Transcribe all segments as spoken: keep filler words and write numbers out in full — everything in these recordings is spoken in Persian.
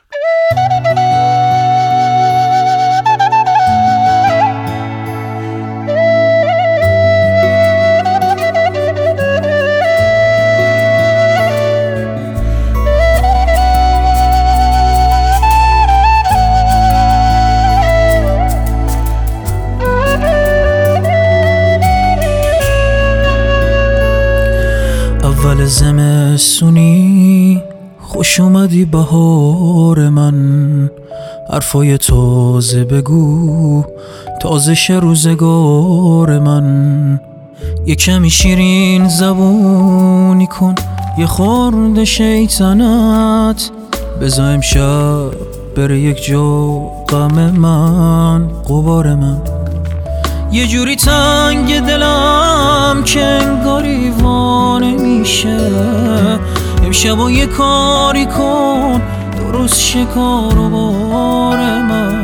اول زمستونی خوش اومدی بهار من، حرفای تازه بگو تازه شه روزگار من. یه کمی شیرین زبونی کن، یه خورده شیطنت بذار امشب بره یک جا غم من، غبار من. یه جوری تنگ دلم که انگاری وانه میشه، امشبا یه کاری کن درست شکار و بار من.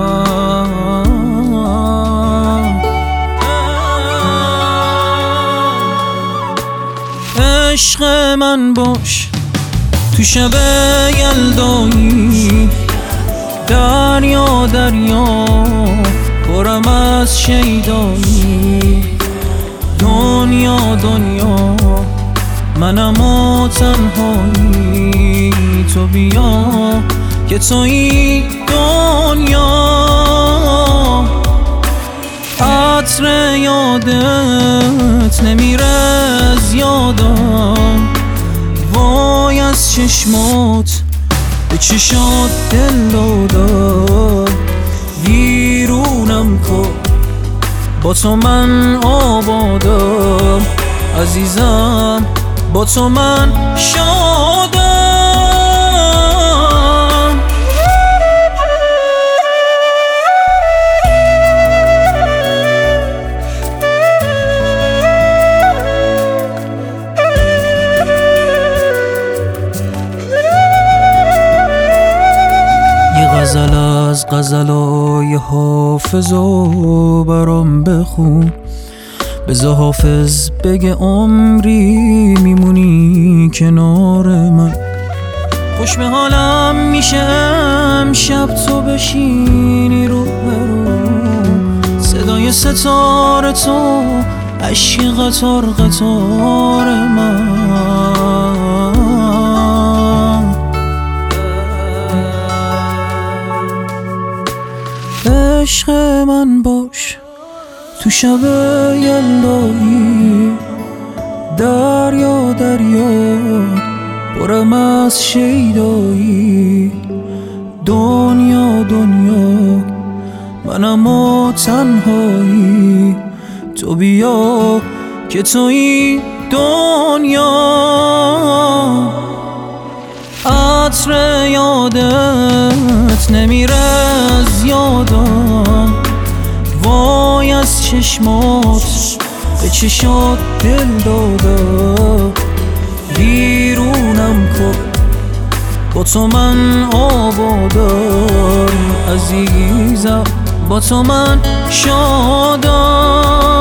عشق من باش تو شب یلدایی، دریا دریا پرم از شیدایی. دنیا دنیا منم و تنهایی، تو بیا که تویی دنیا. عطر یادت نمیره از یادم، وای از چشمات به چشات دل دادم. ویرونم کن با تو من آبادم، عزیزم با تو من شادم. یه غزل از غزلای حافظو برام بخون، بذار حافظ بگه عمری میمونی کنار من. خوش به حالم میشه امشب تو بشینی رو برو، صدای ستاره تو عشق قطار قطار من. عشق من باش تو شب یلدایی، دریا دریا پرم از شیدایی. دنیا دنیا منم و تنهایی، تو بیا که تویی دنیا. عطر یادت نمیره از یادم، وای از چشمات به چشات دل دادم. ویرونم کن با تو من آبادم، عزیزم با تو من شادم.